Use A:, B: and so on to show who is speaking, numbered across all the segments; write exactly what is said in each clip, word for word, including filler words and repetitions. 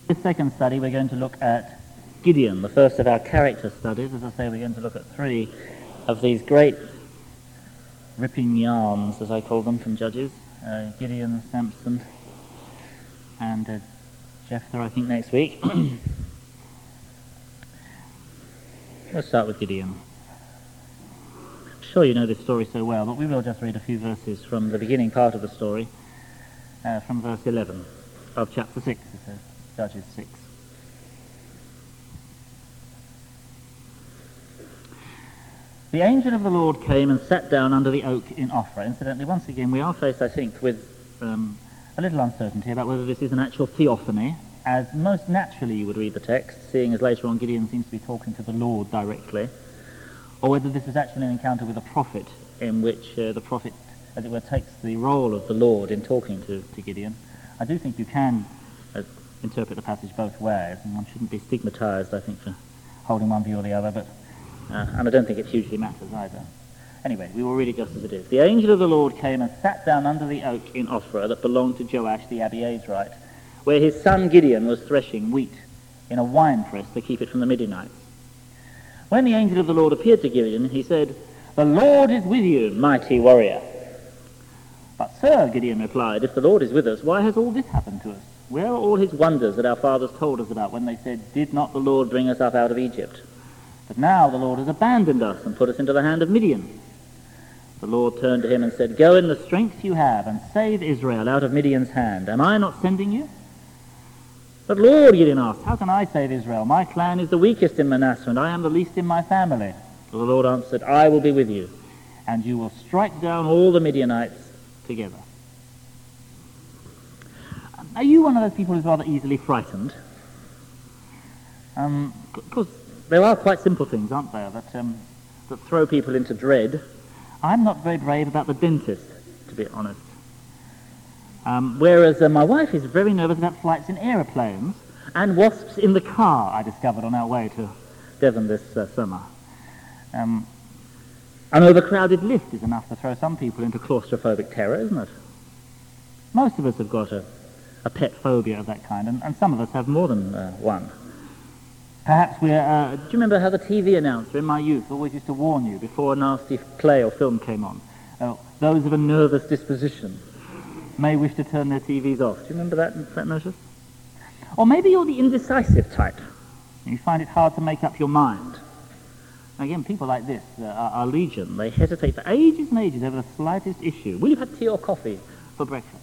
A: this second study, we're going to look at Gideon, the first of our character studies. As I say, we're going to look at three of these great ripping yarns, as I call them, from Judges. Uh, Gideon, Samson, and uh, Jephthah, I think, next week. Let's start with Gideon. I'm sure you know this story so well, but we will just read a few verses from the beginning part of the story, uh, from verse eleven of chapter six, it says, Judges six. The angel of the Lord came and sat down under the oak in Ophrah. Incidentally, once again, we are faced, I think, with um, a little uncertainty about whether this is an actual theophany, as most naturally you would read the text, seeing as later on Gideon seems to be talking to the Lord directly, or whether this is actually an encounter with a prophet in which uh, the prophet, as it were, takes the role of the Lord in talking to, to Gideon. I do think you can uh, interpret the passage both ways, and one shouldn't be stigmatized, I think, for holding one view or the other, but uh, and I don't think it hugely matters either. Anyway, we will read it just as it is. The angel of the Lord came and sat down under the oak in Ophrah that belonged to Joash the Abiezrite, where his son Gideon was threshing wheat in a winepress to keep it from the Midianites. When the angel of the Lord appeared to Gideon, he said, "The Lord is with you, mighty warrior." "But sir," Gideon replied, "if the Lord is with us, why has all this happened to us? Where are all his wonders that our fathers told us about when they said, 'Did not the Lord bring us up out of Egypt?' But now the Lord has abandoned us and put us into the hand of Midian." The Lord turned to him and said, "Go in the strength you have and save Israel out of Midian's hand. Am I not sending you?" "But Lord," Gideon asked, "how can I save Israel? My clan is the weakest in Manasseh, and I am the least in my family." The Lord answered, "I will be with you, and you will strike down all the Midianites together." Are you one of those people who's rather easily frightened? Um, because there are quite simple things, aren't there, that um, that throw people into dread. I'm not very brave about the dentist, to be honest. Um, whereas uh, my wife is very nervous about flights in aeroplanes and wasps in the car, I discovered on our way to Devon this uh, summer. Um, an overcrowded lift is enough to throw some people into claustrophobic terror, isn't it? Most of us have got a, a pet phobia of that kind, and, and some of us have more than uh, one. Perhaps we're... Uh, do you remember how the T V announcer in my youth always used to warn you before a nasty play or film came on? Uh, those of a nervous disposition may wish to turn their T Vs off. Do you remember that, that notice? Or maybe you're the indecisive type. You find it hard to make up your mind. Again, people like this uh, are, are legion. They hesitate for ages and ages over the slightest issue. Will you have tea or coffee for breakfast?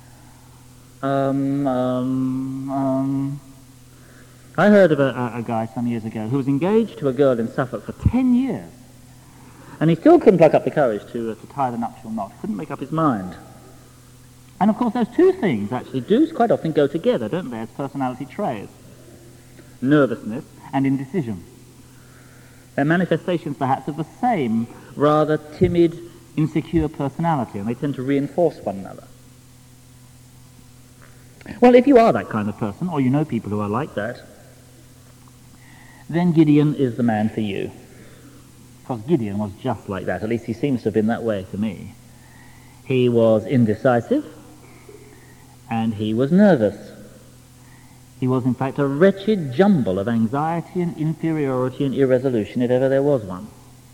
A: Um, um, um... I heard of a, a, a guy some years ago who was engaged to a girl in Suffolk for ten years. And he still couldn't pluck up the courage to, uh, to tie the nuptial knot. Couldn't make up his mind. And of course those two things actually do quite often go together, don't they, as personality traits. Nervousness and indecision. They're manifestations perhaps of the same rather timid, insecure personality, and they tend to reinforce one another. Well, if you are that kind of person, or you know people who are like that, then Gideon is the man for you. Because Gideon was just like that, at least he seems to have been that way to me. He was indecisive, and he was nervous. He was, in fact, a wretched jumble of anxiety and inferiority and irresolution, if ever there was one.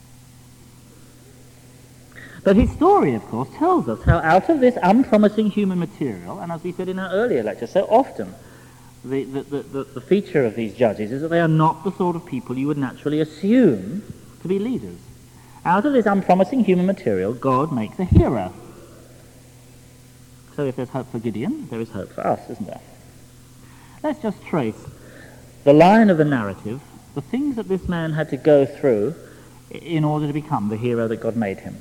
A: But his story, of course, tells us how out of this unpromising human material, and as we said in our earlier lecture, so often the, the, the, the feature of these judges is that they are not the sort of people you would naturally assume to be leaders. Out of this unpromising human material, God makes a hero. So if there's hope for Gideon, there is hope for us, isn't there? Let's just trace the line of the narrative, the things that this man had to go through in order to become the hero that God made him.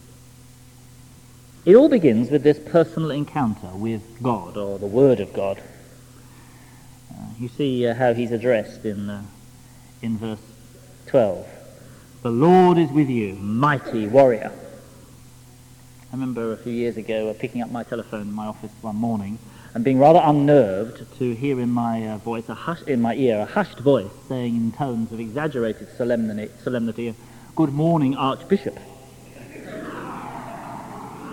A: It all begins with this personal encounter with God, or the Word of God. Uh, you see uh, how he's addressed in, uh, in verse twelve. "The Lord is with you, mighty warrior." I remember a few years ago uh, picking up my telephone in my office one morning and being rather unnerved to hear in my uh, voice, a hush, in my ear, a hushed voice saying in tones of exaggerated solemnity, solemnity "Good morning, Archbishop."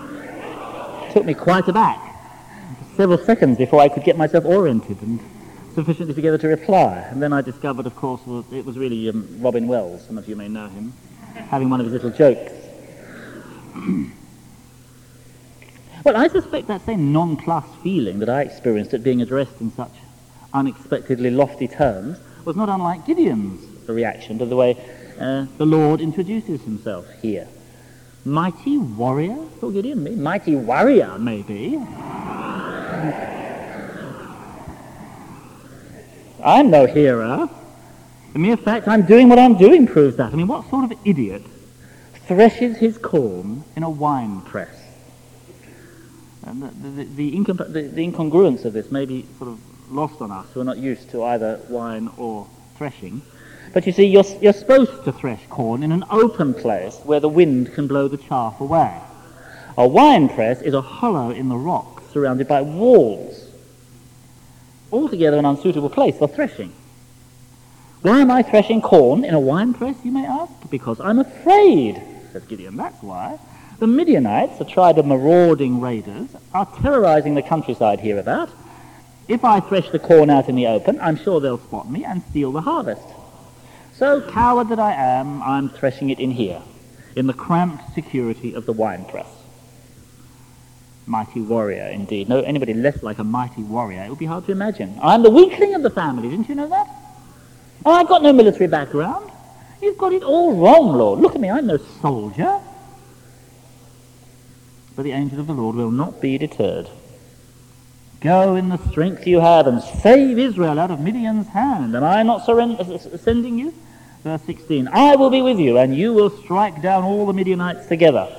A: Took me quite aback. Several seconds before I could get myself oriented and sufficiently together to reply. And then I discovered, of course, well, it was really um, Robin Wells, some of you may know him, having one of his little jokes. Well, I suspect that same nonplussed feeling that I experienced at being addressed in such unexpectedly lofty terms was not unlike Gideon's reaction to the way uh, the Lord introduces himself here. Mighty warrior, thought Gideon, me? Mighty warrior, maybe. I'm no hero. The mere fact I'm doing what I'm doing proves that. I mean, what sort of idiot threshes his corn in a wine press? And the, the, the, incom- the, the incongruence of this may be sort of lost on us who are not used to either wine or threshing. But you see, you're, you're supposed to thresh corn in an open place where the wind can blow the chaff away. A wine press is a hollow in the rock surrounded by walls. Altogether an unsuitable place for threshing. Why am I threshing corn in a wine press, you may ask? Because I'm afraid, says Gideon, that's why. The Midianites, a tribe of marauding raiders, are terrorizing the countryside hereabout. If I thresh the corn out in the open, I'm sure they'll spot me and steal the harvest. So, coward that I am, I'm threshing it in here, in the cramped security of the wine press. Mighty warrior, indeed. No, anybody less like a mighty warrior, it would be hard to imagine. I'm the weakling of the family, didn't you know that? Oh, I've got no military background. You've got it all wrong, Lord. Look at me, I'm no soldier. But the angel of the Lord will not be deterred. Go in the strength you have and save Israel out of Midian's hand. Am I not surrender- sending you? Verse sixteen, I will be with you and you will strike down all the Midianites together.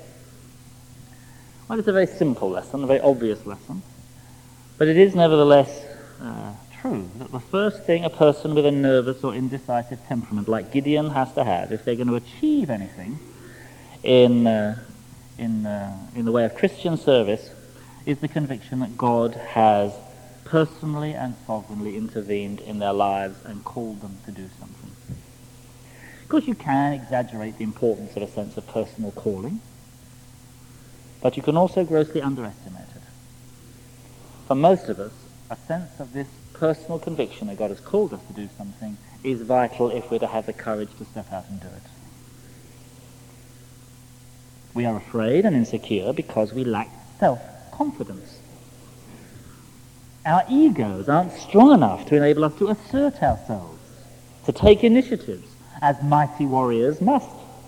A: Well, it's a very simple lesson, a very obvious lesson. But it is nevertheless uh, true that the first thing a person with a nervous or indecisive temperament like Gideon has to have if they're going to achieve anything in... Uh, in uh, in the way of Christian service is the conviction that God has personally and sovereignly intervened in their lives and called them to do something. Of course, you can exaggerate the importance of a sense of personal calling, but you can also grossly underestimate it. For most of us, a sense of this personal conviction that God has called us to do something is vital if we're to have the courage to step out and do it. We are afraid and insecure because we lack self-confidence. Our egos aren't strong enough to enable us to assert ourselves, to take initiatives, as mighty warriors must.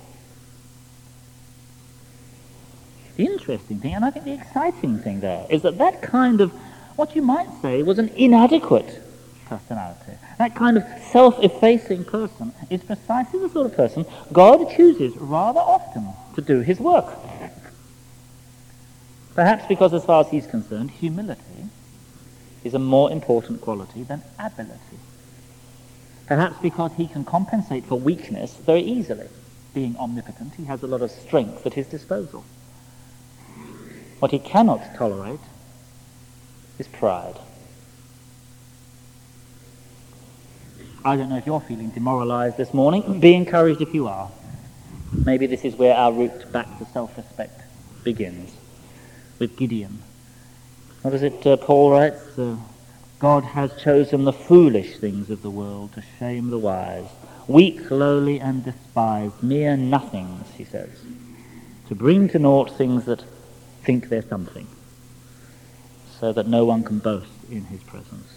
A: The interesting thing, and I think the exciting thing there, is that that kind of, what you might say, was an inadequate personality. That kind of self-effacing person is precisely the sort of person God chooses rather often to do his work. Perhaps because, as far as he's concerned, humility is a more important quality than ability. Perhaps because he can compensate for weakness very easily. Being omnipotent, he has a lot of strength at his disposal. What he cannot tolerate is pride. I don't know if you're feeling demoralized this morning. Be encouraged if you are. Maybe this is where our route back to self-respect begins, with Gideon. What is it uh, Paul writes? Uh, God has chosen the foolish things of the world to shame the wise, weak, lowly, and despised, mere nothings, he says, to bring to naught things that think they're something, so that no one can boast in his presence.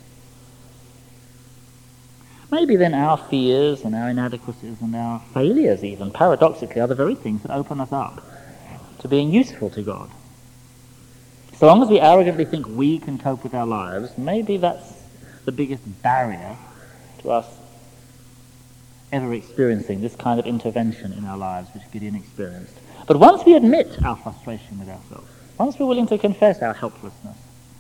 A: Maybe then our fears and our inadequacies and our failures even, paradoxically, are the very things that open us up to being useful to God. So long as we arrogantly think we can cope with our lives, maybe that's the biggest barrier to us ever experiencing this kind of intervention in our lives which Gideon experienced. But once we admit our frustration with ourselves, once we're willing to confess our helplessness,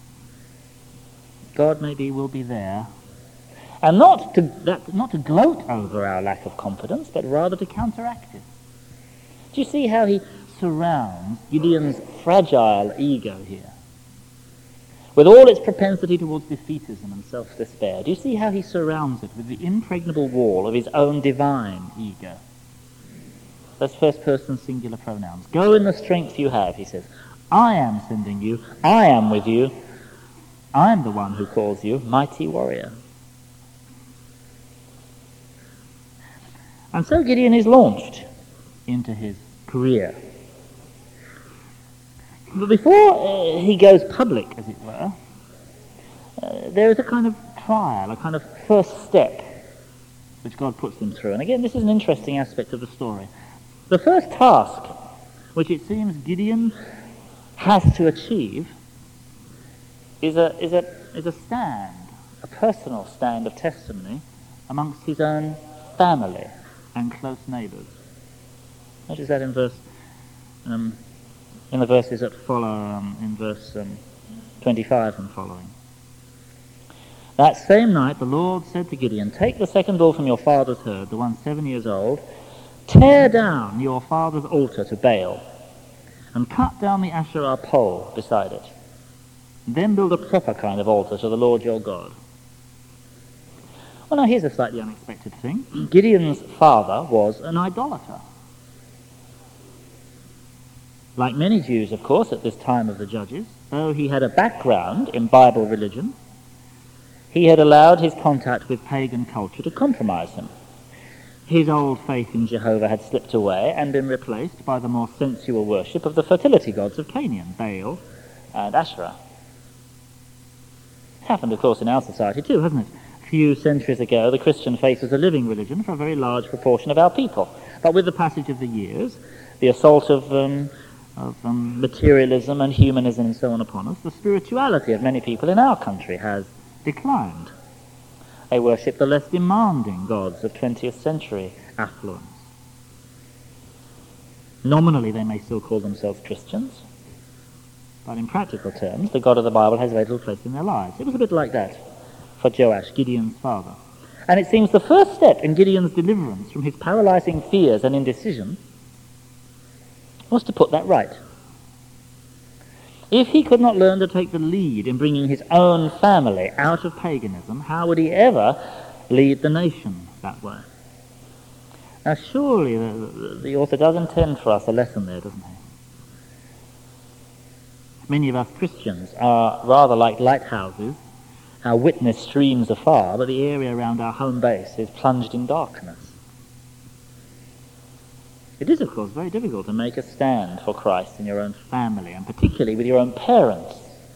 A: God maybe will be there. And not to, that, not to gloat over our lack of confidence, but rather to counteract it. Do you see how he surrounds Gideon's fragile ego here? With all its propensity towards defeatism and self-despair, do you see how he surrounds it with the impregnable wall of his own divine ego? Those first-person singular pronouns. Go in the strength you have, he says. I am sending you. I am with you. I am the one who calls you mighty warrior. And so Gideon is launched into his career. But before uh, he goes public, as it were, uh, there is a kind of trial, a kind of first step, which God puts him through. And again, this is an interesting aspect of the story. The first task, which it seems Gideon has to achieve, is a, is a, is a stand, a personal stand of testimony amongst his own family and close neighbours. Notice that in verse, um, in the verses that follow, um, in verse um, twenty-five and following. That same night the Lord said to Gideon, "Take the second bull from your father's herd, the one seven years old, tear down your father's altar to Baal, and cut down the Asherah pole beside it. Then build a proper kind of altar to the Lord your God." Well, now here's a slightly unexpected thing. Gideon's father was an idolater. Like many Jews, of course, at this time of the Judges, though he had a background in Bible religion, he had allowed his contact with pagan culture to compromise him. His old faith in Jehovah had slipped away and been replaced by the more sensual worship of the fertility gods of Canaan, Baal and Asherah. It's happened, of course, in our society too, hasn't it? A few centuries ago, the Christian faith was a living religion for a very large proportion of our people. But with the passage of the years, the assault of, um, of um, materialism and humanism and so on upon us, the spirituality of many people in our country has declined. They worship the less demanding gods of twentieth century affluence. Nominally, they may still call themselves Christians, but in practical terms, the God of the Bible has very little place in their lives. It was a bit like that for Joash, Gideon's father. And it seems the first step in Gideon's deliverance from his paralyzing fears and indecision was to put that right. If he could not learn to take the lead in bringing his own family out of paganism, how would he ever lead the nation that way? Now surely the, the author does intend for us a lesson there, doesn't he? Many of us Christians are rather like lighthouses. Our witness streams afar, but the area around our home base is plunged in darkness. It is, of course, very difficult to make a stand for Christ in your own family, and particularly with your own parents.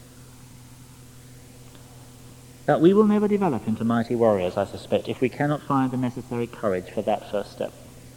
A: But we will never develop into mighty warriors, I suspect, if we cannot find the necessary courage for that first step.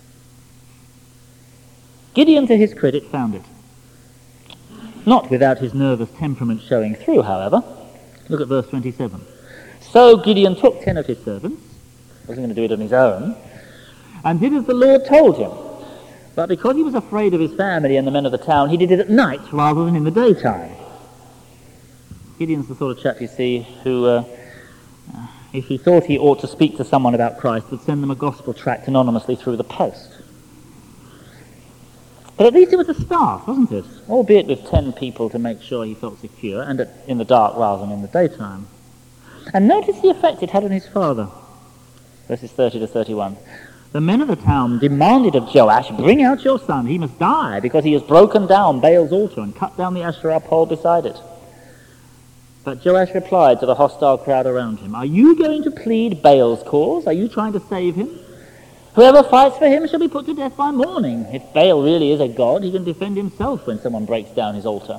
A: Gideon, to his credit, found it. Not without his nervous temperament showing through, however. Look at verse twenty-seven. So Gideon took ten of his servants, wasn't going to do it on his own, and did as the Lord told him. But because he was afraid of his family and the men of the town, he did it at night rather than in the daytime. Gideon's the sort of chap, you see, who, uh, if he thought he ought to speak to someone about Christ, would send them a gospel tract anonymously through the post. But at least it was a start, wasn't it? Albeit with ten people to make sure he felt secure, and at, in the dark rather than in the daytime. And notice the effect it had on his father. Verses thirty to thirty-one. The men of the town demanded of Joash, "Bring out your son, he must die, because he has broken down Baal's altar and cut down the Asherah pole beside it." But Joash replied to the hostile crowd around him, "Are you going to plead Baal's cause? Are you trying to save him? Whoever fights for him shall be put to death by morning. If Baal really is a god, he can defend himself when someone breaks down his altar."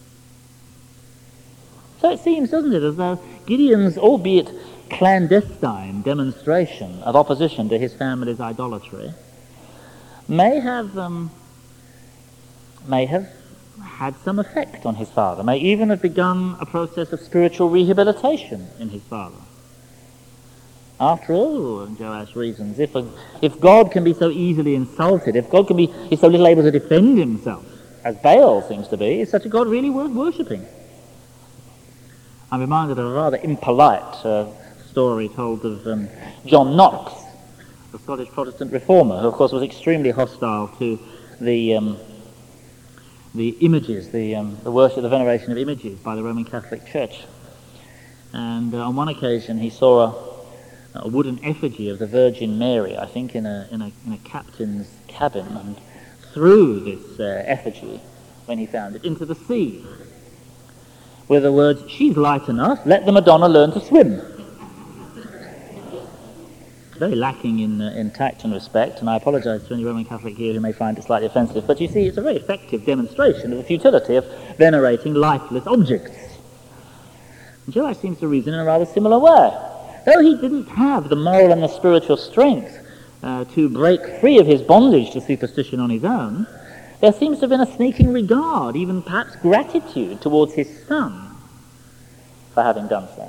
A: So it seems, doesn't it, as though Gideon's, albeit clandestine demonstration of opposition to his family's idolatry may have um, may have had some effect on his father, may even have begun a process of spiritual rehabilitation in his father. After all, Joash reasons, if, a, if God can be so easily insulted, if God can be is so little able to defend himself, as Baal seems to be, is such a God really worth worshipping? I'm reminded of a rather impolite uh, story told of um, John Knox, the Scottish Protestant reformer, who of course was extremely hostile to the um, the images, the, um, the worship, the veneration of images by the Roman Catholic Church. And uh, on one occasion he saw a a wooden effigy of the Virgin Mary, I think, in a in a, in a captain's cabin, and threw this uh, effigy, when he found it, into the sea, with the words, "She's light enough, let the Madonna learn to swim." That very lacking in, uh, in tact and respect, and I apologise to any Roman Catholic here who may find it slightly offensive, but you see, it's a very effective demonstration of the futility of venerating lifeless objects. And Joash seems to reason in a rather similar way. Though he didn't have the moral and the spiritual strength uh, to break free of his bondage to superstition on his own, there seems to have been a sneaking regard, even perhaps gratitude, towards his son for having done so.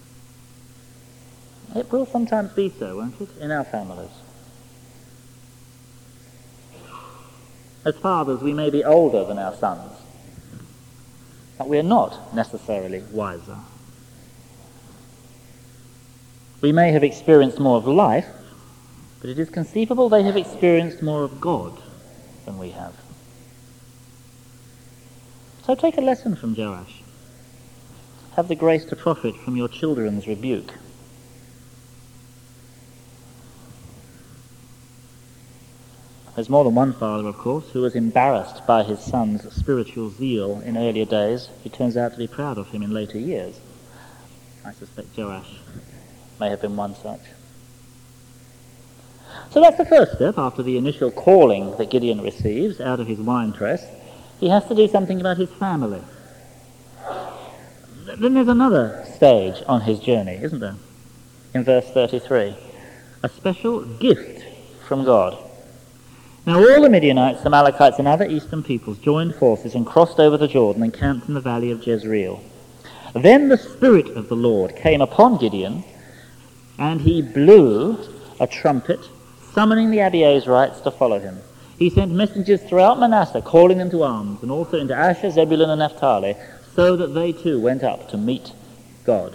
A: It will sometimes be so, won't it, in our families? As fathers, we may be older than our sons, but we are not necessarily wiser. We may have experienced more of life, but it is conceivable they have experienced more of God than we have. So take a lesson from Joash. Have the grace to profit from your children's rebuke. There's more than one father, of course, who was embarrassed by his son's spiritual zeal in earlier days, who turns out to be proud of him in later years. I suspect Joash may have been one such. So that's the first step after the initial calling that Gideon receives out of his winepress. He has to do something about his family. Then there's another stage on his journey, isn't there? In verse thirty-three, a special gift from God. Now all the Midianites, Amalekites, and other eastern peoples joined forces and crossed over the Jordan and camped in the valley of Jezreel. Then the Spirit of the Lord came upon Gideon, and he blew a trumpet, summoning the Abiezrites to follow him. He sent messengers throughout Manasseh, calling them to arms, and also into Asher, Zebulun, and Naphtali, so that they too went up to meet God.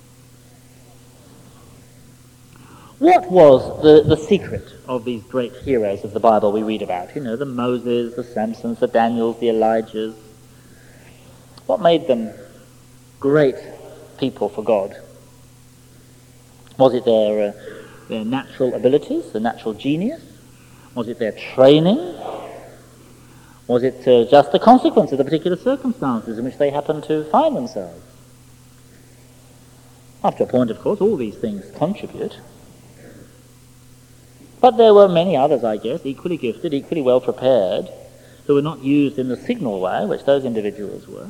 A: What was the, the secret of these great heroes of the Bible we read about? You know, the Moses, the Samsons, the Daniels, the Elijahs. What made them great people for God? Was it their, uh, their natural abilities, their natural genius? Was it their training? Was it uh, just the consequence of the particular circumstances in which they happened to find themselves? Up to a point, of course, all these things contribute. But there were many others, I guess, equally gifted, equally well prepared, who were not used in the signal way, which those individuals were.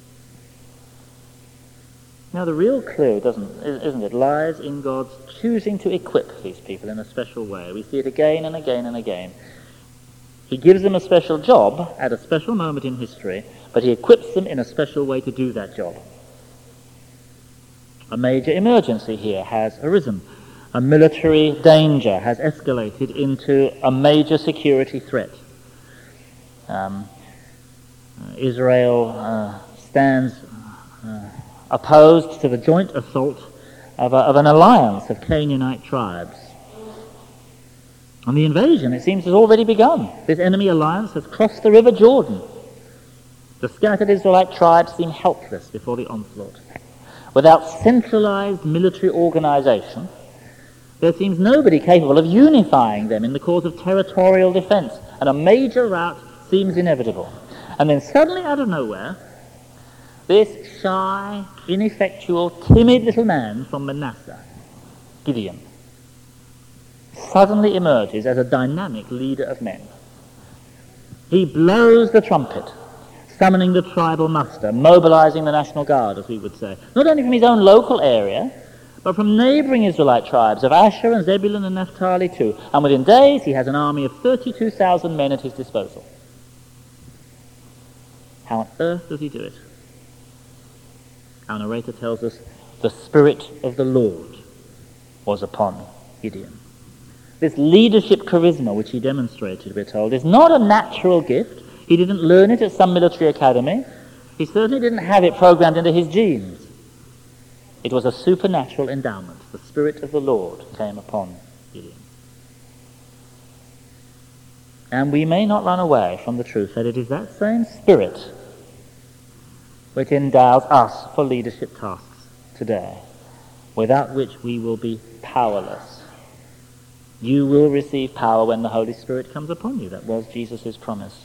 A: Now the real clue, doesn't, isn't it, lies in God's choosing to equip these people in a special way. We see it again and again and again. He gives them a special job at a special moment in history, but he equips them in a special way to do that job. A major emergency here has arisen. A military danger has escalated into a major security threat. Um, Israel uh, stands uh, opposed to the joint assault of, a, of an alliance of Canaanite tribes. And the invasion, it seems, has already begun. This enemy alliance has crossed the river Jordan. The scattered Israelite tribes seem helpless before the onslaught. Without centralized military organization, there seems nobody capable of unifying them in the cause of territorial defense, and a major rout seems inevitable. And then suddenly, out of nowhere, this shy, ineffectual, timid little man from Manasseh, Gideon, suddenly emerges as a dynamic leader of men. He blows the trumpet, summoning the tribal muster, mobilizing the National Guard, as we would say, not only from his own local area, but from neighboring Israelite tribes of Asher and Zebulun and Naphtali too. And within days, he has an army of thirty-two thousand men at his disposal. How on earth does he do it? Our narrator tells us, the Spirit of the Lord was upon Gideon. This leadership charisma which he demonstrated, we're told, is not a natural gift. He didn't learn it at some military academy. He certainly didn't have it programmed into his genes. It was a supernatural endowment. The Spirit of the Lord came upon Gideon. And we may not run away from the truth that it is that same Spirit which endows us for leadership tasks today, without which we will be powerless. You will receive power when the Holy Spirit comes upon you. That was Jesus' promise.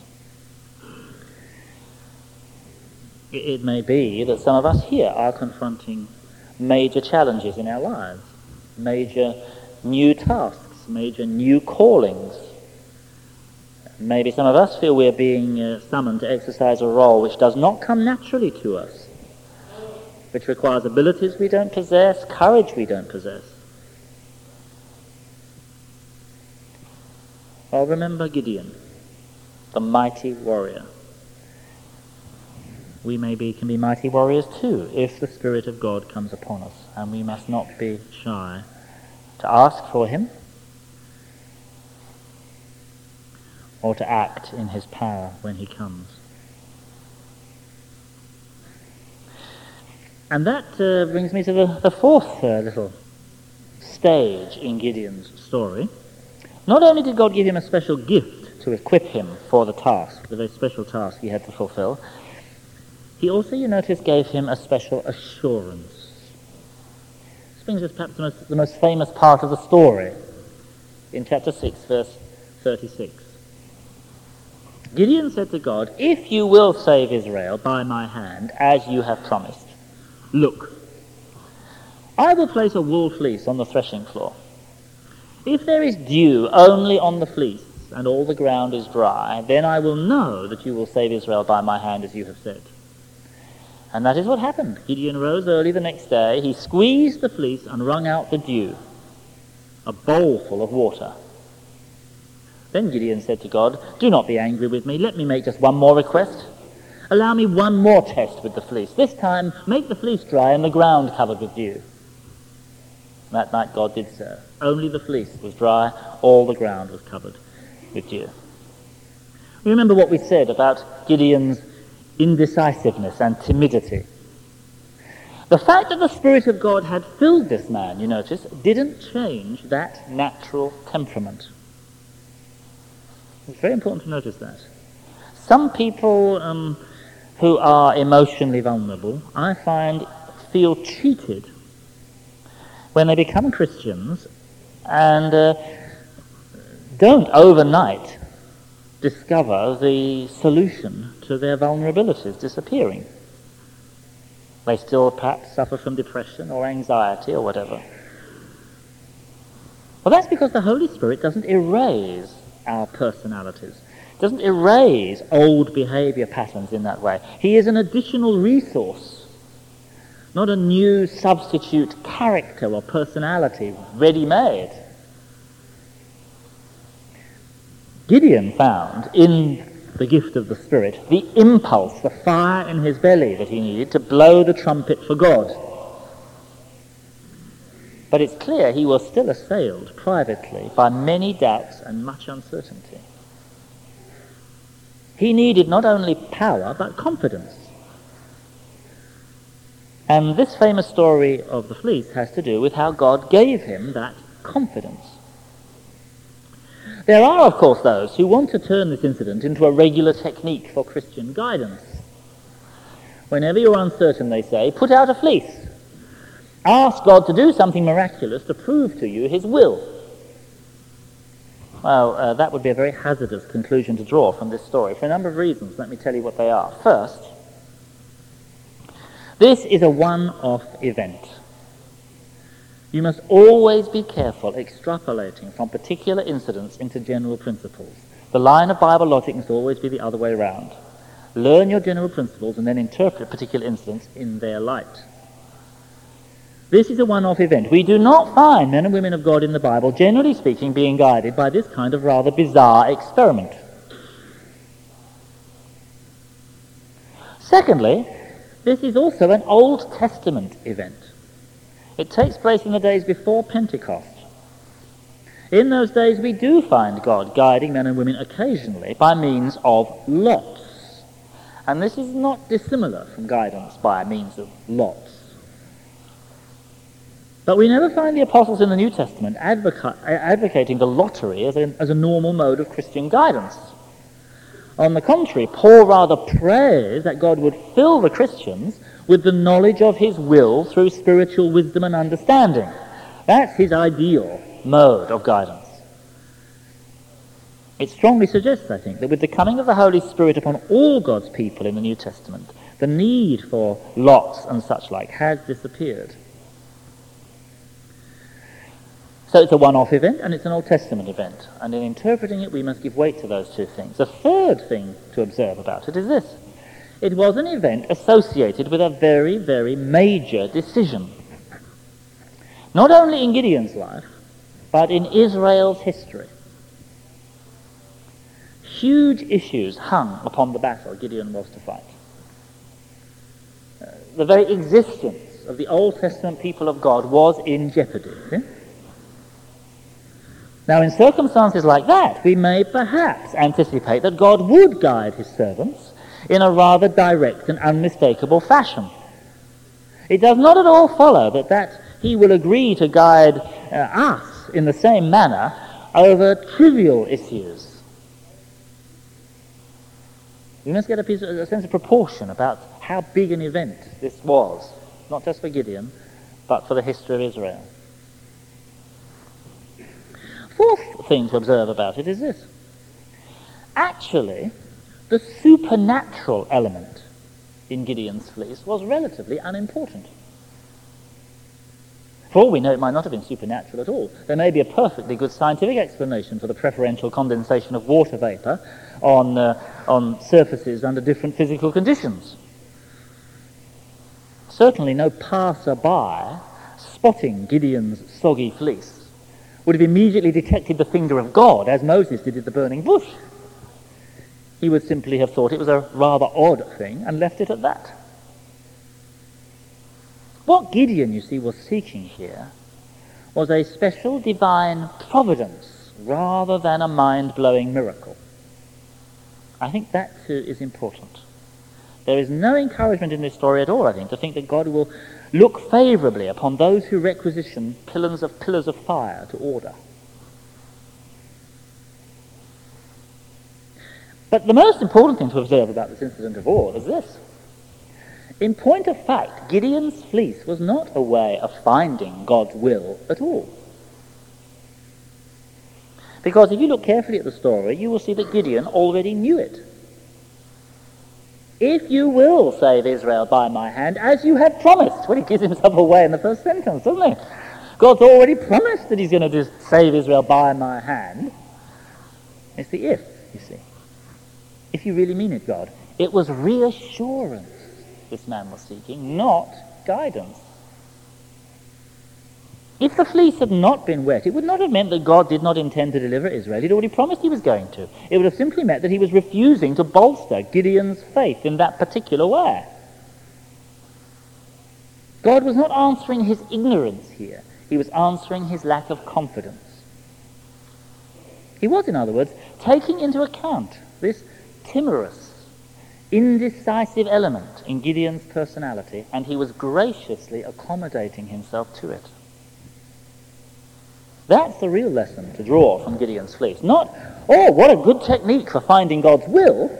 A: It may be that some of us here are confronting major challenges in our lives, major new tasks, major new callings. Maybe some of us feel we're being uh, summoned to exercise a role which does not come naturally to us, which requires abilities we don't possess, courage we don't possess. Well, remember Gideon, the mighty warrior. We maybe can be mighty warriors too if the Spirit of God comes upon us, and we must not be shy to ask for him or to act in his power when he comes. And that uh, brings me to the, the fourth uh, little stage in Gideon's story. Not only did God give him a special gift to equip him for the task, the very special task he had to fulfill, he also, you notice, gave him a special assurance. This brings us perhaps the most, the most famous part of the story in chapter six, verse thirty-six. Gideon said to God, "If you will save Israel by my hand, as you have promised, look, I will place a wool fleece on the threshing floor. If there is dew only on the fleece and all the ground is dry, then I will know that you will save Israel by my hand, as you have said." And that is what happened. Gideon rose early the next day. He squeezed the fleece and wrung out the dew, a bowl full of water. Then Gideon said to God, "Do not be angry with me. Let me make just one more request. Allow me one more test with the fleece. This time, make the fleece dry and the ground covered with dew." That night God did so. Only the fleece was dry, all the ground was covered with dew. Remember what we said about Gideon's indecisiveness and timidity. The fact that the Spirit of God had filled this man, you notice, didn't change that natural temperament. It's very important to notice that. Some people um, who are emotionally vulnerable, I find, feel cheated when they become Christians and uh, don't overnight discover the solution to their vulnerabilities disappearing. They still perhaps suffer from depression or anxiety or whatever. Well, that's because the Holy Spirit doesn't erase our personalities, doesn't erase old behavior patterns in that way. He is an additional resource, not a new substitute character or personality ready-made. Gideon found in the gift of the Spirit the impulse, the fire in his belly that he needed to blow the trumpet for God. But it's clear he was still assailed privately by many doubts and much uncertainty. He needed not only power but confidence. And this famous story of the fleece has to do with how God gave him that confidence. There are, of course, those who want to turn this incident into a regular technique for Christian guidance. Whenever you're uncertain, they say, put out a fleece. Ask God to do something miraculous to prove to you his will. Well, uh, that would be a very hazardous conclusion to draw from this story for a number of reasons. Let me tell you what they are. First, this is a one-off event. You must always be careful extrapolating from particular incidents into general principles. The line of Bible logic must always be the other way around. Learn your general principles and then interpret particular incidents in their light. This is a one-off event. We do not find men and women of God in the Bible, generally speaking, being guided by this kind of rather bizarre experiment. Secondly, this is also an Old Testament event. It takes place in the days before Pentecost. In those days we do find God guiding men and women occasionally by means of lots. And this is not dissimilar from guidance by means of lots. But we never find the apostles in the New Testament advoca- advocating the lottery as a, as a normal mode of Christian guidance. On the contrary, Paul rather prays that God would fill the Christians with the knowledge of his will through spiritual wisdom and understanding. That's his ideal mode of guidance. It strongly suggests, I think, that with the coming of the Holy Spirit upon all God's people in the New Testament, the need for lots and such like has disappeared. So it's a one-off event and it's an Old Testament event. And in interpreting it, we must give weight to those two things. The third thing to observe about it is this. It was an event associated with a very, very major decision. Not only in Gideon's life, but in Israel's history. Huge issues hung upon the battle Gideon was to fight. Uh, the very existence of the Old Testament people of God was in jeopardy. See? Now, in circumstances like that, we may perhaps anticipate that God would guide his servants in a rather direct and unmistakable fashion. It does not at all follow that, that he will agree to guide uh, us in the same manner over trivial issues. We must get a, piece of, a sense of proportion about how big an event this was, not just for Gideon, but for the history of Israel. Fourth thing to observe about it is this. Actually, the supernatural element in Gideon's fleece was relatively unimportant. For all we know, it might not have been supernatural at all. There may be a perfectly good scientific explanation for the preferential condensation of water vapour on, uh, on surfaces under different physical conditions. Certainly no passer-by spotting Gideon's soggy fleece would have immediately detected the finger of God, as Moses did at the burning bush. He would simply have thought it was a rather odd thing and left it at that. What Gideon, you see, was seeking here was a special divine providence rather than a mind-blowing miracle. I think that too is important. There is no encouragement in this story at all, I think, to think that God will look favourably upon those who requisition pillars of pillars of fire to order. But the most important thing to observe about this incident of all is this. In point of fact, Gideon's fleece was not a way of finding God's will at all. Because if you look carefully at the story, you will see that Gideon already knew it. If you will save Israel by my hand, as you have promised. Well, he gives himself away in the first sentence, doesn't he? God's already promised that he's going to just save Israel by my hand. It's the if, you see. If you really mean it, God. It was reassurance this man was seeking, not guidance. If the fleece had not been wet, it would not have meant that God did not intend to deliver Israel. He'd already promised he was going to. It would have simply meant that he was refusing to bolster Gideon's faith in that particular way. God was not answering his ignorance here. He was answering his lack of confidence. He was, in other words, taking into account this timorous, indecisive element in Gideon's personality, and he was graciously accommodating himself to it. That's the real lesson to draw from Gideon's fleece. Not, oh, what a good technique for finding God's will,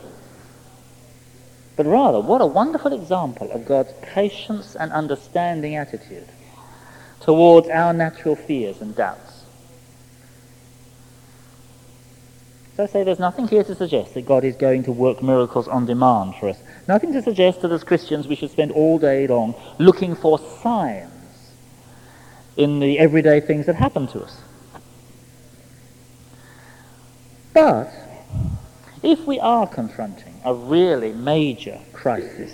A: but rather, what a wonderful example of God's patience and understanding attitude towards our natural fears and doubts. So I say there's nothing here to suggest that God is going to work miracles on demand for us. Nothing to suggest that as Christians we should spend all day long looking for signs in the everyday things that happen to us. But if we are confronting a really major crisis,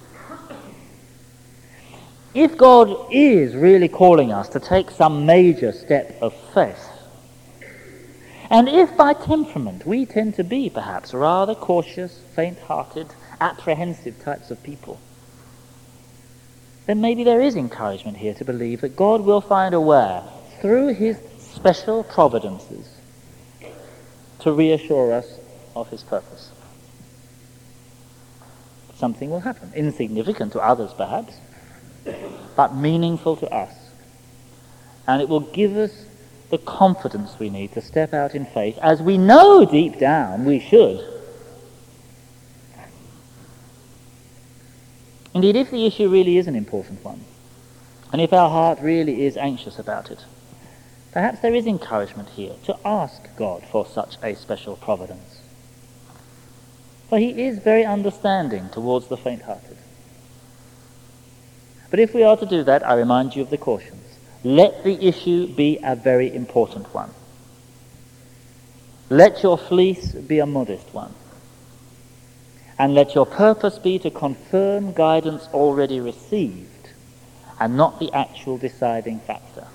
A: if God is really calling us to take some major step of faith, and if by temperament we tend to be perhaps rather cautious, faint-hearted, apprehensive types of people, then maybe there is encouragement here to believe that God will find a way, through his special providences, to reassure us of his purpose. Something will happen, insignificant to others perhaps, but meaningful to us. And it will give us the confidence we need to step out in faith, as we know deep down we should. Indeed, if the issue really is an important one, and if our heart really is anxious about it, perhaps there is encouragement here to ask God for such a special providence. For he is very understanding towards the faint-hearted. But if we are to do that, I remind you of the cautions. Let the issue be a very important one. Let your fleece be a modest one. And let your purpose be to confirm guidance already received and not the actual deciding factor.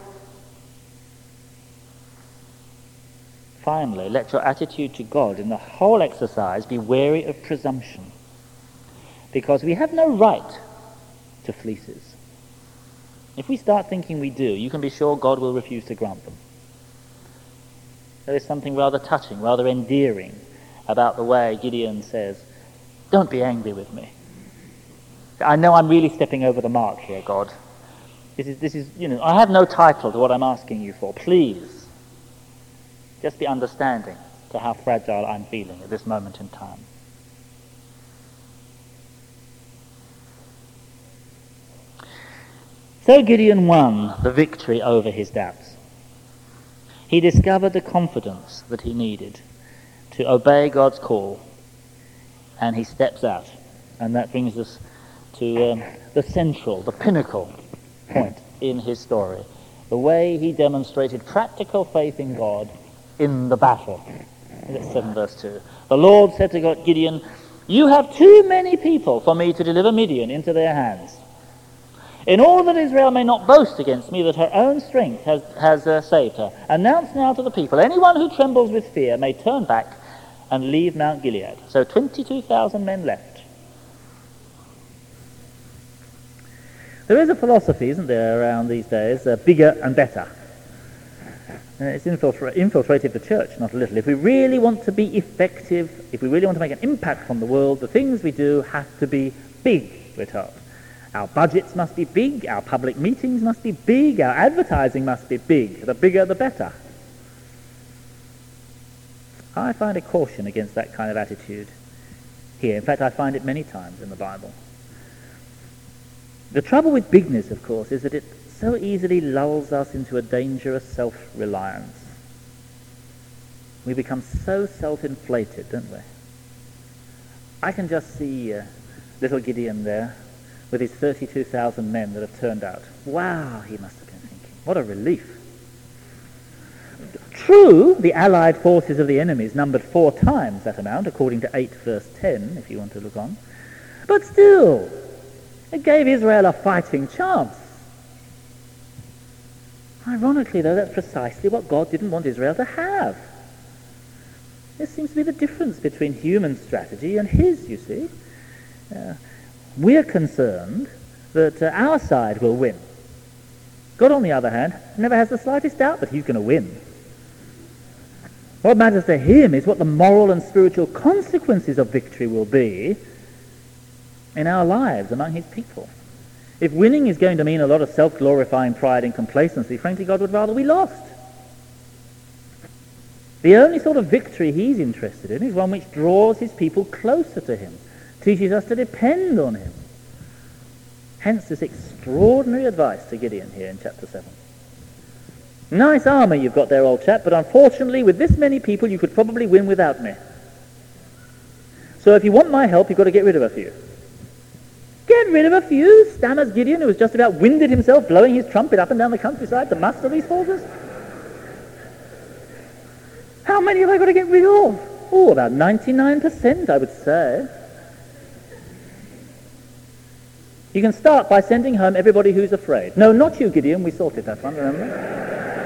A: Finally, let your attitude to God in the whole exercise be wary of presumption, because we have no right to fleeces. If we start thinking we do, you can be sure God will refuse to grant them. There is something rather touching, rather endearing about the way Gideon says, "Don't be angry with me. I know I'm really stepping over the mark here, God. This is, this is, you know, I have no title to what I'm asking you for. Please, just be understanding to how fragile I'm feeling at this moment in time." So Gideon won the victory over his doubts. He discovered the confidence that he needed to obey God's call, and he steps out. And that brings us to um, the central, the pinnacle point in his story, the way he demonstrated practical faith in God in the battle. That's seven verse two. The Lord said to God, Gideon, "You have too many people for me to deliver Midian into their hands. In order that Israel may not boast against me that her own strength has, has uh, saved her, announce now to the people, anyone who trembles with fear may turn back and leave Mount Gilead." So twenty-two thousand men left. There is a philosophy, isn't there, around these days, uh, bigger and better. Uh, it's infiltra- infiltrated the church not a little. If we really want to be effective, if we really want to make an impact on the world, the things we do have to be big, we're told. Our budgets must be big, our public meetings must be big, our advertising must be big. The bigger the better. I find a caution against that kind of attitude here. In fact, I find it many times in the Bible. The trouble with bigness, of course, is that it so easily lulls us into a dangerous self-reliance. We become so self-inflated, don't we? I can just see uh, little Gideon there with his thirty-two thousand men that have turned out. Wow, he must have been thinking, what a relief. True, the allied forces of the enemies numbered four times that amount, according to eight verse ten, if you want to look on. But still, it gave Israel a fighting chance. Ironically, though, that's precisely what God didn't want Israel to have. There seems to be the difference between human strategy and his, you see. Uh, we're concerned that uh, our side will win. God, on the other hand, never has the slightest doubt that he's going to win. What matters to him is what the moral and spiritual consequences of victory will be in our lives among his people. If winning is going to mean a lot of self-glorifying pride and complacency, frankly, God would rather we lost. The only sort of victory he's interested in is one which draws his people closer to him, teaches us to depend on him. Hence this extraordinary advice to Gideon here in chapter seven. Nice armour you've got there, old chap, but unfortunately with this many people you could probably win without me. So if you want my help, you've got to get rid of a few. Get rid of a few, stammers Gideon, who has just about winded himself, blowing his trumpet up and down the countryside to muster these forces. How many have I got to get rid of? Oh, about ninety-nine percent, I would say. You can start by sending home everybody who's afraid. No, not you, Gideon, we sorted that one, remember?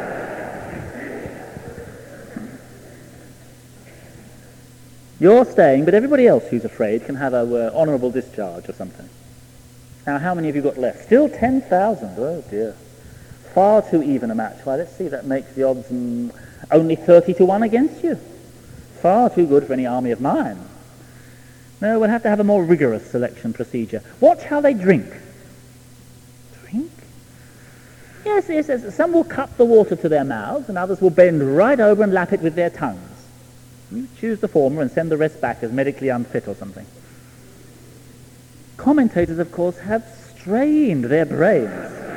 A: You're staying, but everybody else who's afraid can have a uh, honourable discharge or something. Now, how many have you got left? Still ten thousand. Oh, dear. Far too even a match. Why, let's see, that makes the odds mm, only thirty to one against you. Far too good for any army of mine. No, we'll have to have a more rigorous selection procedure. Watch how they drink. Drink? Yes, yes, yes. Some will cup the water to their mouths, and others will bend right over and lap it with their tongues. You choose the former and send the rest back as medically unfit or something. Commentators, of course, have strained their brains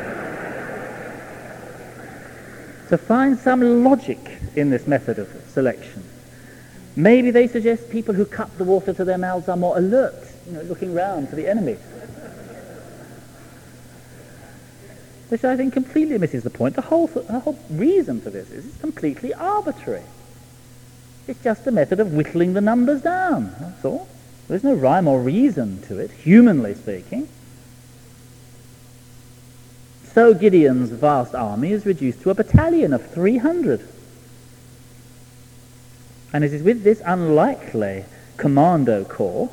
A: to find some logic in this method of selection. Maybe they suggest people who cup the water to their mouths are more alert, you know, looking round for the enemy. which I think completely misses the point. The whole, the whole reason for this is it's completely arbitrary. It's just a method of whittling the numbers down, that's all. There's no rhyme or reason to it, humanly speaking. So Gideon's vast army is reduced to a battalion of three hundred. And it is with this unlikely commando corps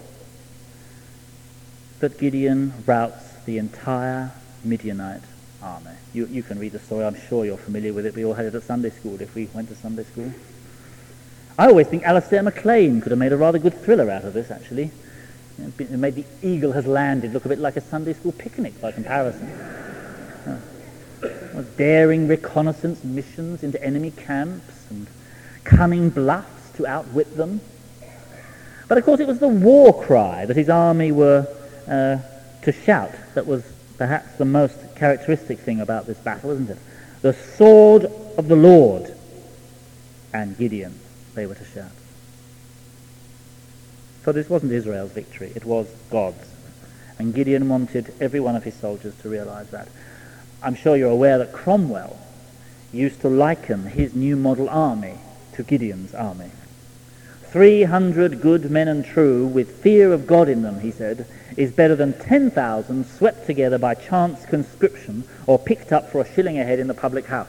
A: that Gideon routs the entire Midianite army. You, you can read the story, I'm sure you're familiar with it. We all had it at Sunday school if we went to Sunday school. I always think Alistair MacLean could have made a rather good thriller out of this, actually. It made The Eagle Has Landed look a bit like a Sunday school picnic by comparison. Uh, daring reconnaissance missions into enemy camps and cunning bluffs to outwit them. But of course it was the war cry that his army were uh, to shout that was perhaps the most characteristic thing about this battle, isn't it? The sword of the Lord. And Gideon, they were to shout. For this wasn't Israel's victory, it was God's. And Gideon wanted every one of his soldiers to realize that. I'm sure you're aware that Cromwell used to liken his new model army to Gideon's army. Three hundred good men and true with fear of God in them, he said, is better than ten thousand swept together by chance conscription or picked up for a shilling a head in the public house.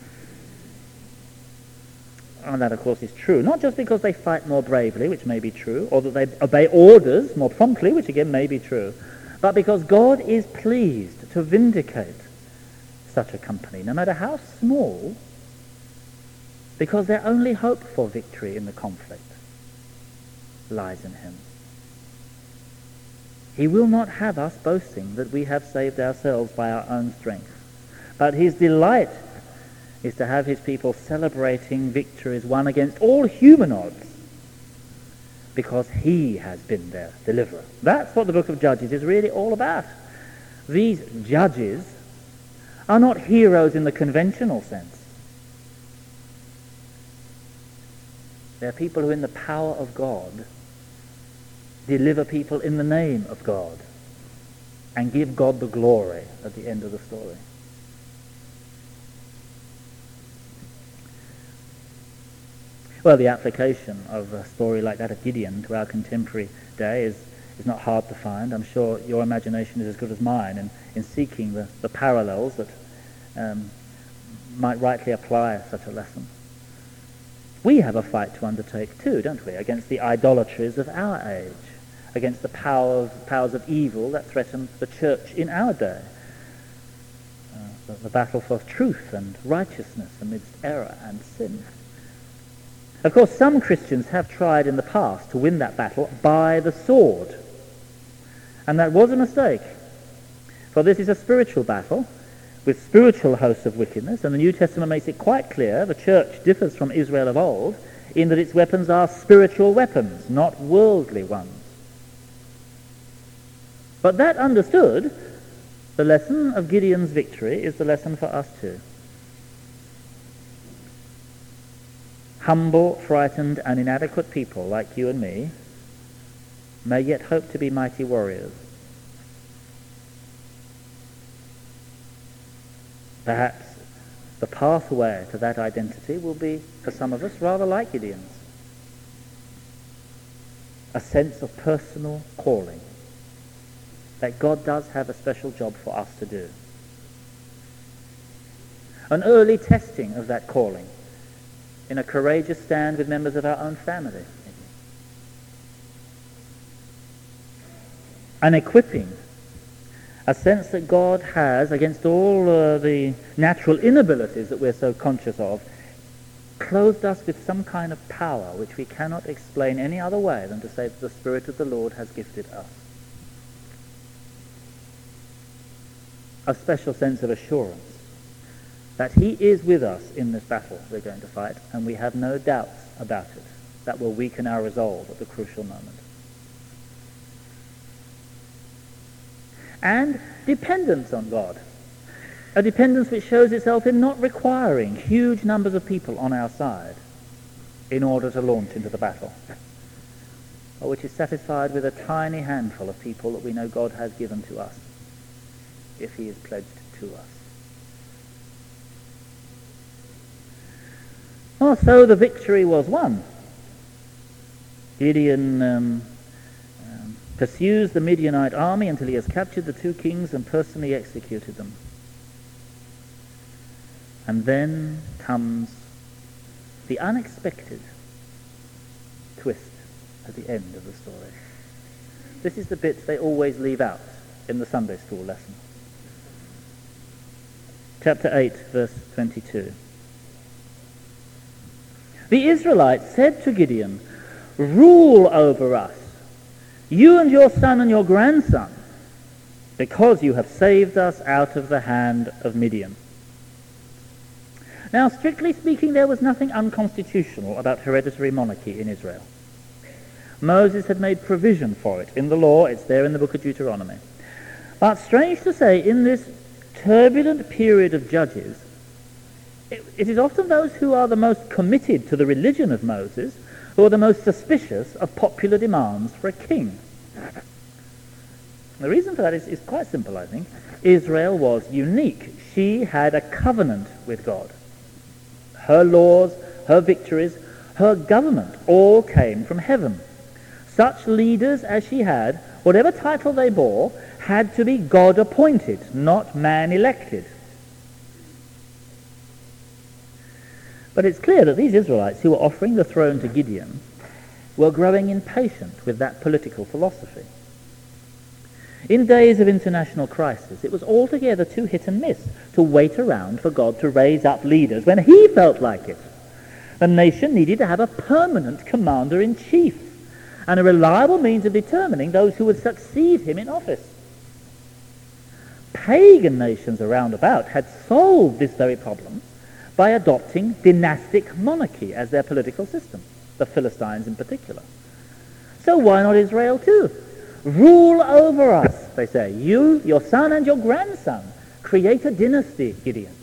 A: And that, of course, is true, not just because they fight more bravely, which may be true, or that they obey orders more promptly, which again may be true, but because God is pleased to vindicate such a company, no matter how small, because their only hope for victory in the conflict lies in him. He will not have us boasting that we have saved ourselves by our own strength, but his delight is to have his people celebrating victories won against all human odds, because he has been their deliverer. That's what the book of Judges is really all about. These judges are not heroes in the conventional sense. They're people who, in the power of God, deliver people in the name of God and give God the glory at the end of the story. Well, the application of a story like that of Gideon to our contemporary day is, is not hard to find. I'm sure your imagination is as good as mine in, in seeking the, the parallels that um, might rightly apply such a lesson. We have a fight to undertake too, don't we, against the idolatries of our age, against the powers, powers of evil that threaten the church in our day. Uh, the, the battle for truth and righteousness amidst error and sin. Of course, some Christians have tried in the past to win that battle by the sword. And that was a mistake. For this is a spiritual battle with spiritual hosts of wickedness, and the New Testament makes it quite clear the church differs from Israel of old in that its weapons are spiritual weapons, not worldly ones. But that understood, the lesson of Gideon's victory is the lesson for us too. Humble, frightened, and inadequate people like you and me may yet hope to be mighty warriors. Perhaps the pathway to that identity will be, for some of us, rather like Gideon's. A sense of personal calling, that God does have a special job for us to do. An early testing of that calling in a courageous stand with members of our own family. An equipping, a sense that God has, against all uh, the natural inabilities that we're so conscious of, clothed us with some kind of power which we cannot explain any other way than to say that the Spirit of the Lord has gifted us. A special sense of assurance that he is with us in this battle we're going to fight, and we have no doubts about it that will weaken our resolve at the crucial moment. And dependence on God, a dependence which shows itself in not requiring huge numbers of people on our side in order to launch into the battle, but which is satisfied with a tiny handful of people that we know God has given to us if he is pledged to us. Now, so the victory was won. Gideon um, um, pursues the Midianite army until he has captured the two kings and personally executed them. And then comes the unexpected twist at the end of the story. This is the bit they always leave out in the Sunday school lesson. Chapter eight, verse twenty-two. The Israelites said to Gideon, "Rule over us, you and your son and your grandson, because you have saved us out of the hand of Midian." Now, strictly speaking, there was nothing unconstitutional about hereditary monarchy in Israel. Moses had made provision for it in the law. It's there in the book of Deuteronomy. But strange to say, in this turbulent period of Judges, it, it is often those who are the most committed to the religion of Moses who are the most suspicious of popular demands for a king. The reason for that is, is quite simple, I think. Israel was unique. She had a covenant with God. Her laws, her victories, her government all came from heaven. Such leaders as she had, whatever title they bore, had to be God-appointed, not man-elected. But it's clear that these Israelites who were offering the throne to Gideon were growing impatient with that political philosophy. In days of international crisis, it was altogether too hit and miss to wait around for God to raise up leaders when he felt like it. The nation needed to have a permanent commander-in-chief and a reliable means of determining those who would succeed him in office. Pagan nations around about had solved this very problem by adopting dynastic monarchy as their political system, the Philistines in particular. So why not Israel too? Rule over us, they say. You, your son and your grandson. Create a dynasty, Gideon.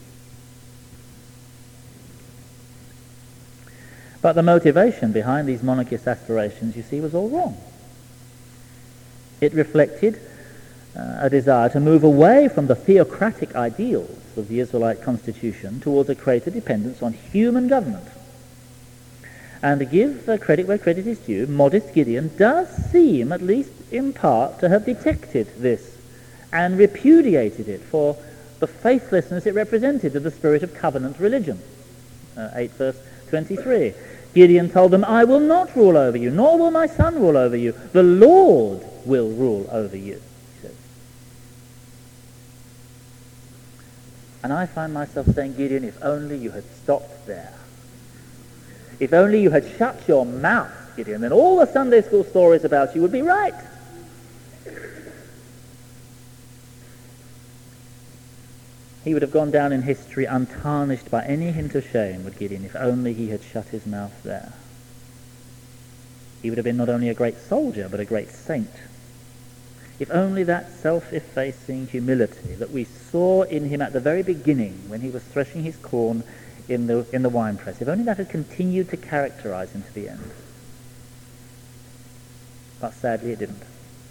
A: But the motivation behind these monarchist aspirations, you see, was all wrong. It reflected uh, a desire to move away from the theocratic ideals of the Israelite constitution towards a greater dependence on human government. And to give uh, credit where credit is due, modest Gideon does seem, at least in part, to have detected this and repudiated it for the faithlessness it represented of the spirit of covenant religion. Uh, eight verse twenty-three. Gideon told them, "I will not rule over you, nor will my son rule over you. The Lord will rule over you," he says. And I find myself saying, Gideon, if only you had stopped there. If only you had shut your mouth, Gideon, then all the Sunday school stories about you would be right. He would have gone down in history untarnished by any hint of shame, would Gideon, if only he had shut his mouth there. He would have been not only a great soldier, but a great saint. If only that self-effacing humility that we saw in him at the very beginning when he was threshing his corn in the, in the winepress, if only that had continued to characterize him to the end. But sadly it didn't.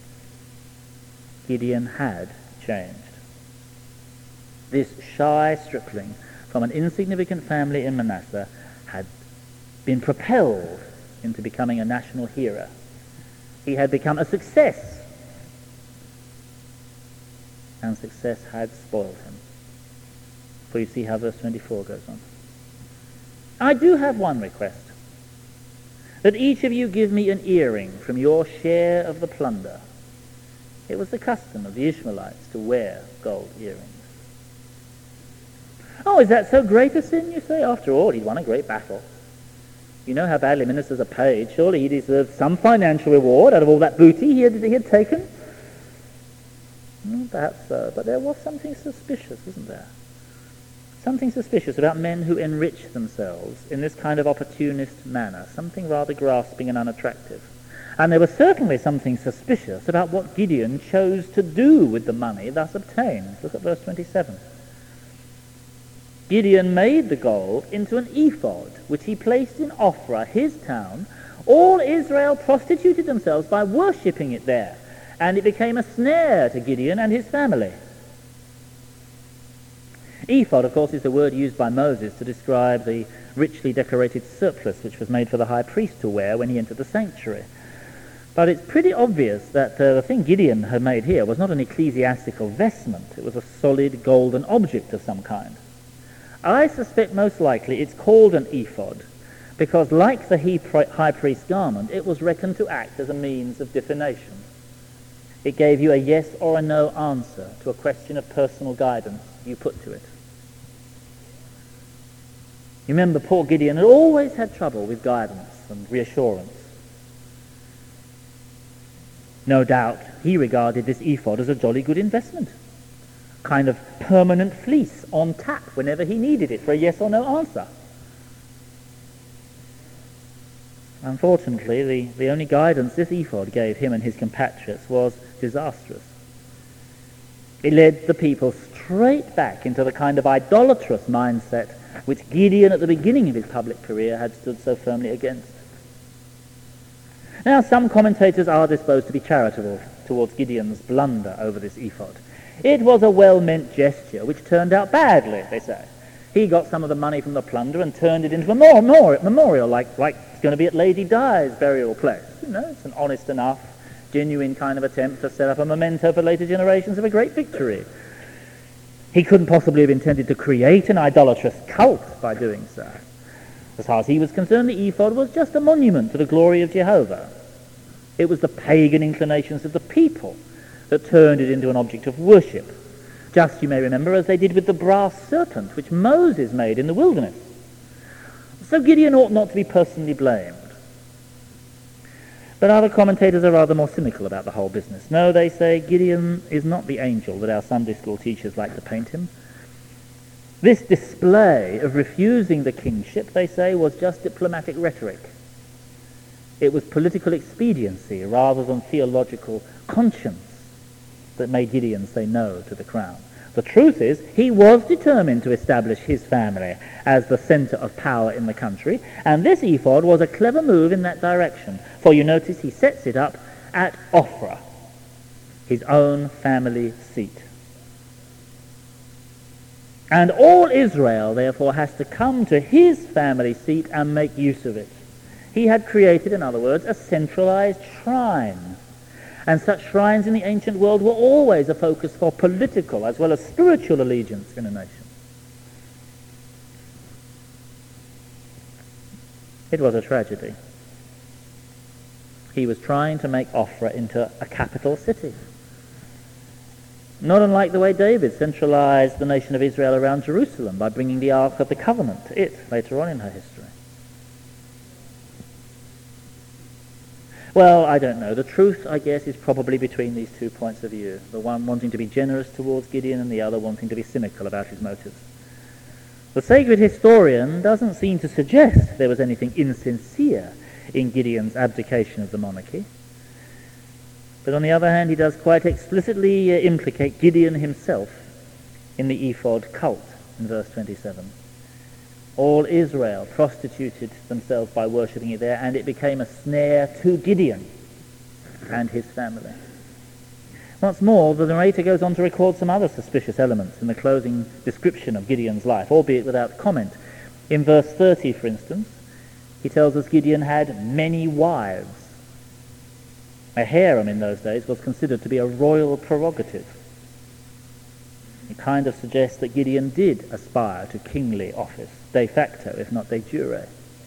A: Gideon had changed. This shy stripling from an insignificant family in Manasseh had been propelled into becoming a national hero. He had become a success, and success had spoiled him. For you see how verse twenty-four goes on. I do have one request, that each of you give me an earring from your share of the plunder. It was the custom of the Ishmaelites to wear gold earrings. Oh, is that so great a sin, you say? After all, he'd won a great battle. You know how badly ministers are paid. Surely he deserved some financial reward out of all that booty he had, he had taken. Hmm, perhaps so, but there was something suspicious, wasn't there? Something suspicious about men who enrich themselves in this kind of opportunist manner, something rather grasping and unattractive. And there was certainly something suspicious about what Gideon chose to do with the money thus obtained. Look at verse twenty-seven. Gideon made the gold into an ephod, which he placed in Ophrah, his town. All Israel prostituted themselves by worshipping it there, and it became a snare to Gideon and his family. Ephod, of course, is the word used by Moses to describe the richly decorated surplice which was made for the high priest to wear when he entered the sanctuary. But it's pretty obvious that uh, the thing Gideon had made here was not an ecclesiastical vestment. It was a solid golden object of some kind. I suspect most likely it's called an ephod because, like the high priest's garment, it was reckoned to act as a means of divination. It gave you a yes or a no answer to a question of personal guidance you put to it. You remember poor Gideon had always had trouble with guidance and reassurance. No doubt he regarded this ephod as a jolly good investment, kind of permanent fleece on tap whenever he needed it for a yes or no answer. Unfortunately, the, the only guidance this ephod gave him and his compatriots was disastrous. It led the people straight back into the kind of idolatrous mindset which Gideon at the beginning of his public career had stood so firmly against. Now, some commentators are disposed to be charitable towards Gideon's blunder over this ephod. It was a well-meant gesture which turned out badly, they say. He got some of the money from the plunder and turned it into a memorial, memorial like, like it's going to be at Lady Di's burial place. You know, it's an honest enough, genuine kind of attempt to set up a memento for later generations of a great victory. He couldn't possibly have intended to create an idolatrous cult by doing so. As far as he was concerned, the ephod was just a monument to the glory of Jehovah. It was the pagan inclinations of the people that turned it into an object of worship, just, you may remember, as they did with the brass serpent which Moses made in the wilderness. So Gideon ought not to be personally blamed. But other commentators are rather more cynical about the whole business. No, they say, Gideon is not the angel that our Sunday school teachers like to paint him. This display of refusing the kingship, they say, was just diplomatic rhetoric. It was political expediency rather than theological conscience that made Gideon say no to the crown. The truth is, he was determined to establish his family as the center of power in the country, and this ephod was a clever move in that direction, for you notice he sets it up at Ophrah, his own family seat. And all Israel, therefore, has to come to his family seat and make use of it. He had created, in other words, a centralized shrine. And such shrines in the ancient world were always a focus for political as well as spiritual allegiance in a nation. It was a tragedy. He was trying to make Ophrah into a capital city. Not unlike the way David centralized the nation of Israel around Jerusalem by bringing the Ark of the Covenant to it later on in her history. Well, I don't know. The truth, I guess, is probably between these two points of view. The one wanting to be generous towards Gideon and the other wanting to be cynical about his motives. The sacred historian doesn't seem to suggest there was anything insincere in Gideon's abdication of the monarchy. But on the other hand, he does quite explicitly uh, implicate Gideon himself in the ephod cult in verse twenty-seven. All Israel prostituted themselves by worshipping it there, and it became a snare to Gideon and his family. Once more, the narrator goes on to record some other suspicious elements in the closing description of Gideon's life, albeit without comment. In verse thirty, for instance, he tells us Gideon had many wives. A harem in those days was considered to be a royal prerogative. It kind of suggests that Gideon did aspire to kingly office, de facto, if not de jure.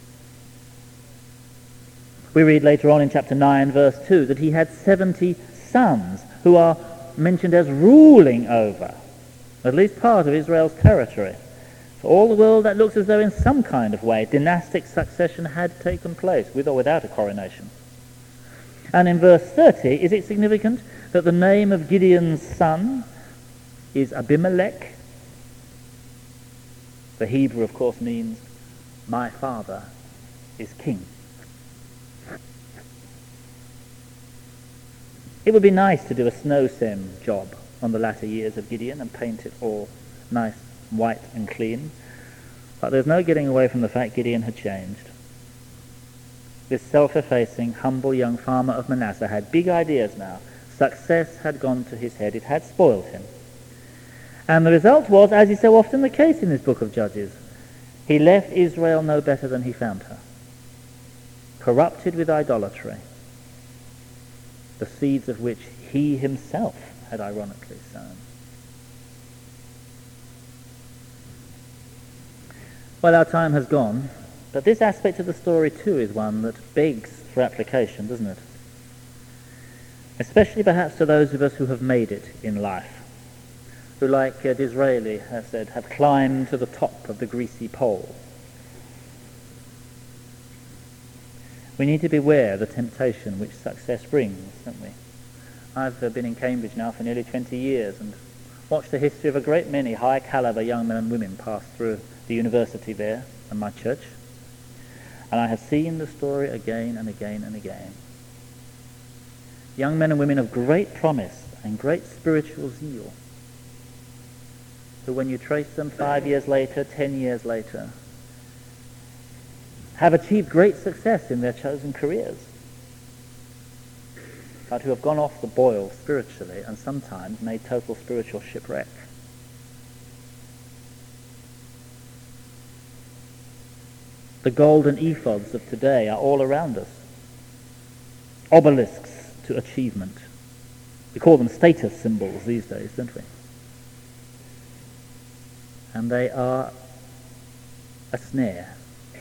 A: We read later on in chapter nine, verse two, that he had seventy sons who are mentioned as ruling over at least part of Israel's territory. For all the world, that looks as though in some kind of way dynastic succession had taken place, with or without a coronation. And in verse thirty, is it significant that the name of Gideon's son is Abimelech? The Hebrew, of course, means, my father is king. It would be nice to do a snow sim job on the latter years of Gideon and paint it all nice, white and clean. But there's no getting away from the fact Gideon had changed. This self-effacing, humble young farmer of Manasseh had big ideas now. Success had gone to his head. It had spoiled him. And the result was, as is so often the case in this book of Judges, he left Israel no better than he found her, corrupted with idolatry, the seeds of which he himself had ironically sown. Well, our time has gone, but this aspect of the story too is one that begs for application, doesn't it? Especially perhaps to those of us who have made it in life, who, like uh, Disraeli has said, have climbed to the top of the greasy pole. We need to beware of the temptation which success brings, don't we? I've uh, been in Cambridge now for nearly twenty years and watched the history of a great many high-caliber young men and women pass through the university there and my church. And I have seen the story again and again and again. Young men and women of great promise and great spiritual zeal, who when you trace them five years later, ten years later, have achieved great success in their chosen careers, but who have gone off the boil spiritually and sometimes made total spiritual shipwreck. The golden ephods of today are all around us, obelisks to achievement. We call them status symbols these days, don't we? And they are a snare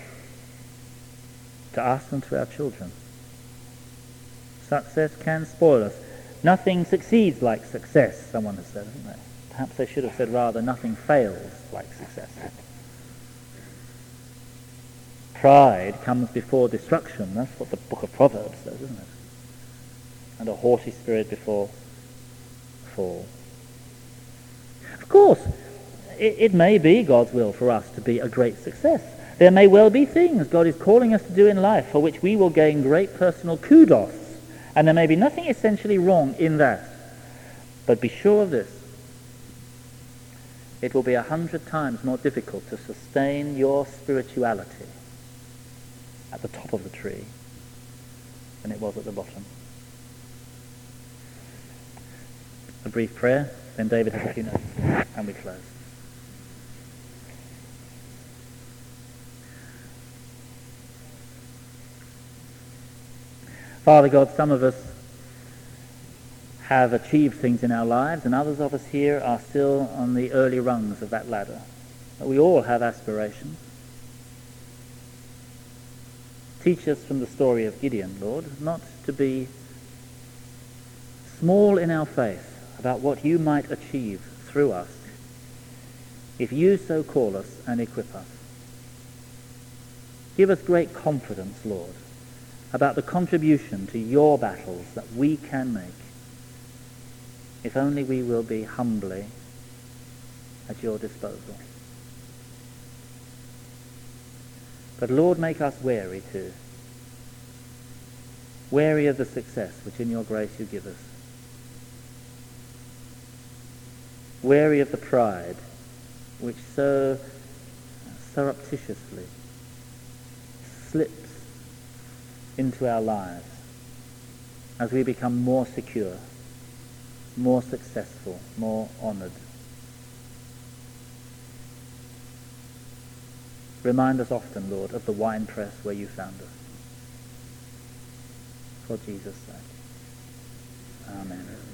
A: to us and to our children. Success can spoil us. Nothing succeeds like success, someone has said, hasn't they? Perhaps they should have said rather, nothing fails like success. Pride comes before destruction. That's what the book of Proverbs says, isn't it? And a haughty spirit before fall. Of course, it, it may be God's will for us to be a great success. There may well be things God is calling us to do in life for which we will gain great personal kudos, and there may be nothing essentially wrong in that. But be sure of this: it will be a hundred times more difficult to sustain your spirituality at the top of the tree than it was at the bottom. A brief prayer, then David has a few notes, and we close. Father God, some of us have achieved things in our lives, and others of us here are still on the early rungs of that ladder. But we all have aspirations. Teach us from the story of Gideon, Lord, not to be small in our faith about what you might achieve through us, if you so call us and equip us. Give us great confidence, Lord, about the contribution to your battles that we can make, if only we will be humbly at your disposal. But Lord, make us wary too, wary of the success which in your grace you give us, wary of the pride which so surreptitiously slips into our lives as we become more secure, more successful, more honoured. Remind us often, Lord, of the winepress where you found us. For Jesus' sake. Amen.